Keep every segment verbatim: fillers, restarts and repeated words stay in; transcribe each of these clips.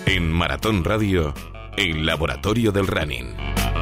En Maratón Radio, el laboratorio del running.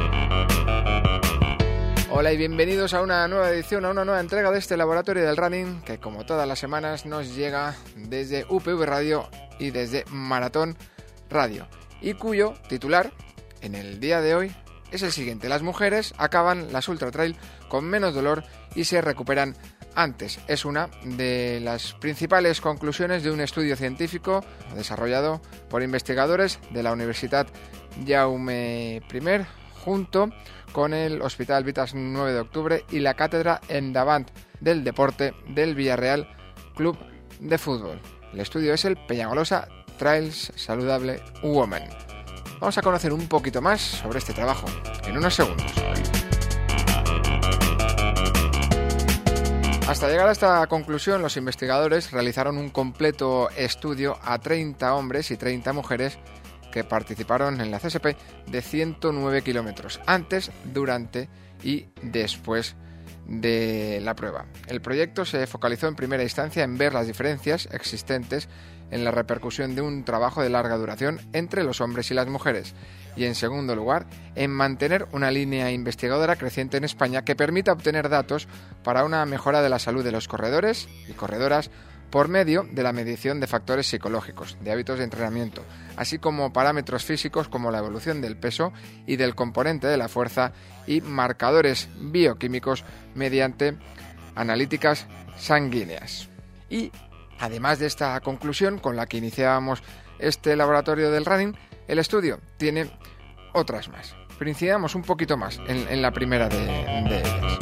Hola y bienvenidos a una nueva edición, a una nueva entrega de este laboratorio del running que, como todas las semanas, nos llega desde U P V Radio y desde Maratón Radio, y cuyo titular en el día de hoy es el siguiente: las mujeres acaban las ultra trail con menos dolor y se recuperan antes. Es una de las principales conclusiones de un estudio científico desarrollado por investigadores de la Universitat Jaume I junto con el Hospital Vitas nueve de octubre y la Cátedra Endavant del Deporte del Villarreal Club de Fútbol. El estudio es el Peñagolosa Trails Saludable Women. Vamos a conocer un poquito más sobre este trabajo en unos segundos. Hasta llegar a esta conclusión, los investigadores realizaron un completo estudio a treinta hombres y treinta mujeres que participaron en la C S P de ciento nueve kilómetros, antes, durante y después de la prueba. El proyecto se focalizó en primera instancia en ver las diferencias existentes en la repercusión de un trabajo de larga duración entre los hombres y las mujeres, y en segundo lugar, en mantener una línea investigadora creciente en España que permita obtener datos para una mejora de la salud de los corredores y corredoras por medio de la medición de factores psicológicos, de hábitos de entrenamiento, así como parámetros físicos como la evolución del peso y del componente de la fuerza y marcadores bioquímicos mediante analíticas sanguíneas. Y además de esta conclusión con la que iniciábamos este laboratorio del running, el estudio tiene otras más. Pero incidamos un poquito más en, en la primera de, de ellas.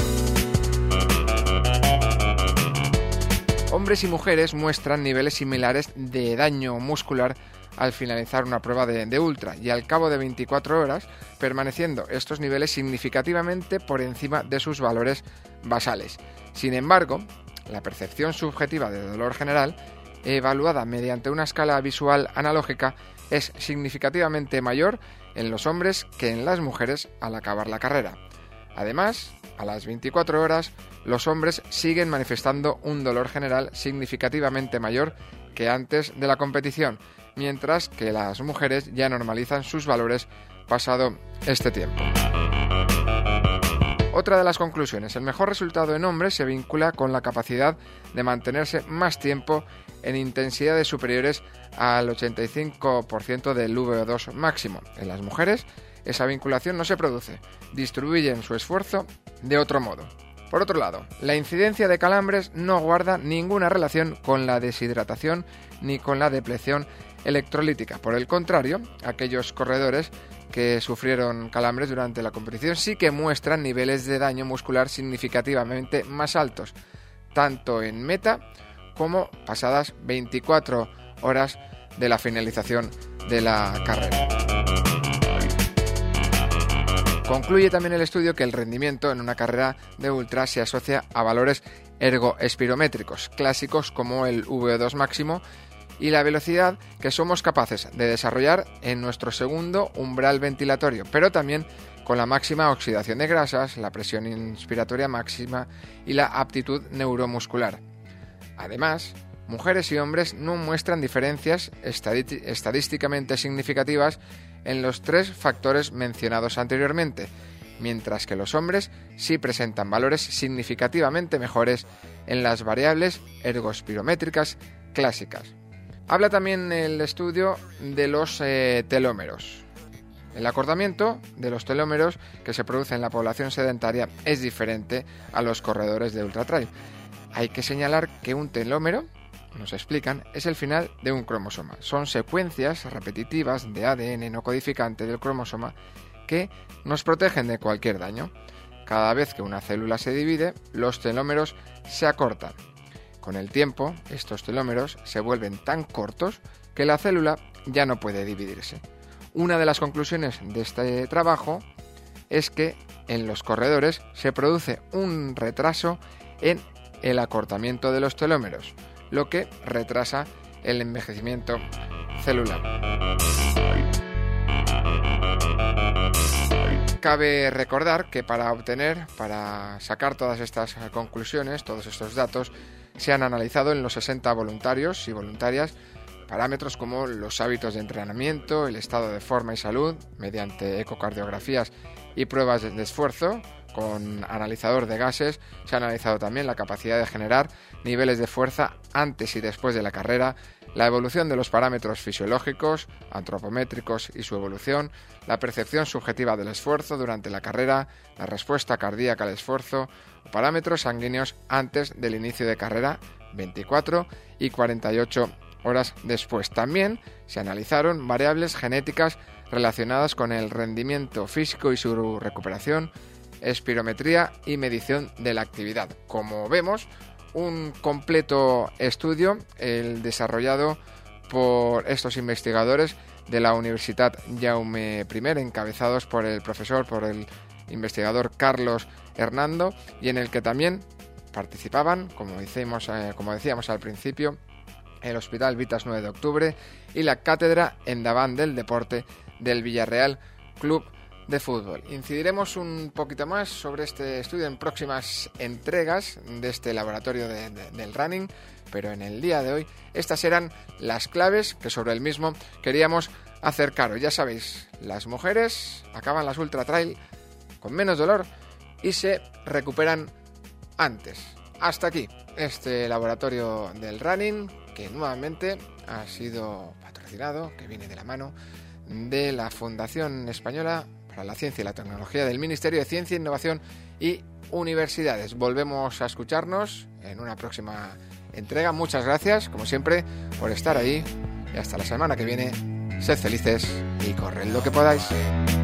Hombres y mujeres muestran niveles similares de daño muscular al finalizar una prueba de, de ultra y al cabo de veinticuatro horas, permaneciendo estos niveles significativamente por encima de sus valores basales. Sin embargo, la percepción subjetiva de dolor general, evaluada mediante una escala visual analógica, es significativamente mayor en los hombres que en las mujeres al acabar la carrera. Además, a las veinticuatro horas, los hombres siguen manifestando un dolor general significativamente mayor que antes de la competición, mientras que las mujeres ya normalizan sus valores pasado este tiempo. Otra de las conclusiones: el mejor resultado en hombres se vincula con la capacidad de mantenerse más tiempo en intensidades superiores al ochenta y cinco por ciento del V O dos máximo. En las mujeres, esa vinculación no se produce, distribuyen su esfuerzo de otro modo. Por otro lado, la incidencia de calambres no guarda ninguna relación con la deshidratación ni con la depleción electrolítica. Por el contrario, aquellos corredores que sufrieron calambres durante la competición sí que muestran niveles de daño muscular significativamente más altos, tanto en meta como pasadas veinticuatro horas de la finalización de la carrera. Concluye también el estudio que el rendimiento en una carrera de ultra se asocia a valores ergoespirométricos clásicos como el V O dos máximo y la velocidad que somos capaces de desarrollar en nuestro segundo umbral ventilatorio, pero también con la máxima oxidación de grasas, la presión inspiratoria máxima y la aptitud neuromuscular. Además, mujeres y hombres no muestran diferencias estadí- estadísticamente significativas en los tres factores mencionados anteriormente, mientras que los hombres sí presentan valores significativamente mejores en las variables ergoespirométricas clásicas. Habla también el estudio de los eh, telómeros. El acortamiento de los telómeros que se produce en la población sedentaria es diferente a los corredores de ultratrail. Hay que señalar que un telómero, nos explican, es el final de un cromosoma. Son secuencias repetitivas de A D N no codificante del cromosoma que nos protegen de cualquier daño. Cada vez que una célula se divide, los telómeros se acortan. Con el tiempo, estos telómeros se vuelven tan cortos que la célula ya no puede dividirse. Una de las conclusiones de este trabajo es que en los corredores se produce un retraso en el acortamiento de los telómeros, lo que retrasa el envejecimiento celular. Cabe recordar que para obtener, para sacar todas estas conclusiones, todos estos datos, se han analizado en los sesenta voluntarios y voluntarias parámetros como los hábitos de entrenamiento, el estado de forma y salud, mediante ecocardiografías y pruebas de esfuerzo. Con analizador de gases se ha analizado también la capacidad de generar niveles de fuerza antes y después de la carrera, la evolución de los parámetros fisiológicos, antropométricos y su evolución, la percepción subjetiva del esfuerzo durante la carrera, la respuesta cardíaca al esfuerzo, parámetros sanguíneos antes del inicio de carrera, veinticuatro y cuarenta y ocho horas después. También se analizaron variables genéticas relacionadas con el rendimiento físico y su recuperación, espirometría y medición de la actividad. Como vemos, un completo estudio, el desarrollado por estos investigadores de la Universitat Jaume I, encabezados por el profesor, por el investigador Carlos Hernando, y en el que también participaban, como decíamos, eh, como decíamos al principio, el Hospital Vitas nueve de Octubre y la Cátedra Endavant del Deporte del Villarreal Club de Fútbol. Incidiremos un poquito más sobre este estudio en próximas entregas de este laboratorio de, de, del running, pero en el día de hoy estas eran las claves que sobre el mismo queríamos acercaros. Ya sabéis, las mujeres acaban las ultra trail con menos dolor y se recuperan antes. Hasta aquí este laboratorio del running, que nuevamente ha sido patrocinado, que viene de la mano de la Fundación Española para la Ciencia y la Tecnología del Ministerio de Ciencia, Innovación y Universidades. Volvemos a escucharnos en una próxima entrega. Muchas gracias, como siempre, por estar ahí y hasta la semana que viene. Sed felices y corred lo que podáis.